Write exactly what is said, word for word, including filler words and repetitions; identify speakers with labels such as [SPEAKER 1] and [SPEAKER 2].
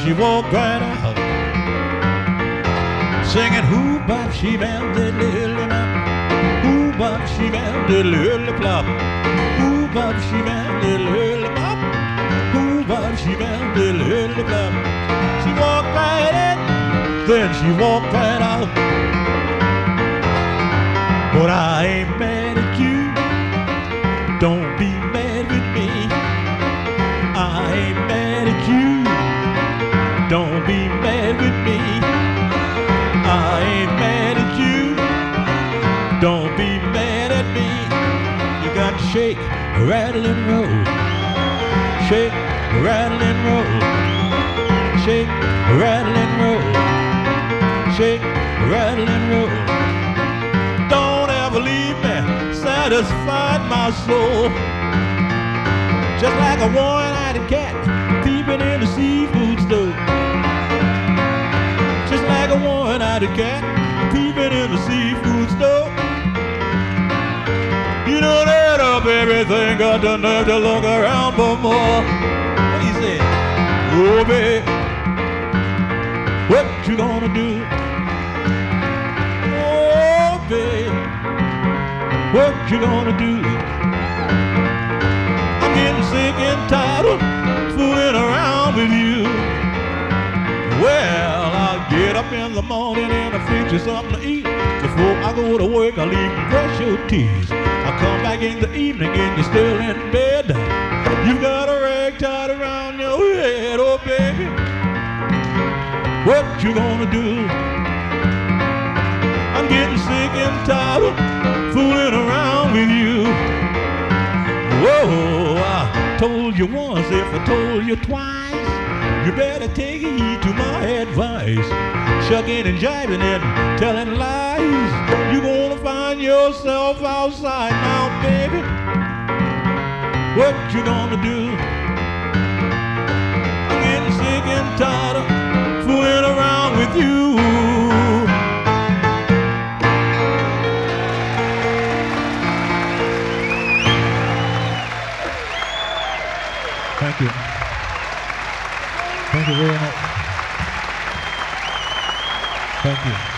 [SPEAKER 1] she walked right out, singing who bop she bam diddly lily bop, who bop she bam diddly lily plop, who bop she bam diddly lily bop, who bop she bam diddly lily plop. She walked right in, then she walked right out. But I ain't mad at you, don't be mad with me. I ain't mad at you, don't be mad with me. I ain't mad at you, don't be mad at me. You got to shake, rattle and roll, shake, rattle and roll, shake, rattle and roll, shake, rattle and roll. Don't ever leave me, satisfied my soul. Just like a one-eyed cat peeping in the seafood store. Just like a one-eyed cat peeping in the seafood store. You don't add up everything, got the nerve to look around for more. What he said? Oh, babe, what you gonna do? Oh, babe, what you gonna do? I'm getting sick and tired of fooling around with you. Well, I'll get up in the morning and I'll fix you something to eat. Before I go to work, I'll even brush your teeth. I'll come back in the evening and you're still in bed. You've got a rag tied around your head, oh baby. What you gonna do? I'm getting sick and tired of fooling around with you. Whoa, I told you once, if I told you twice, you better take heed to my advice. Shucking and jiving and telling lies, you're gonna find yourself outside now, baby. What you gonna do? I'm getting sick and tired of fooling around with you. Thank you. Thank you very much. Thank you.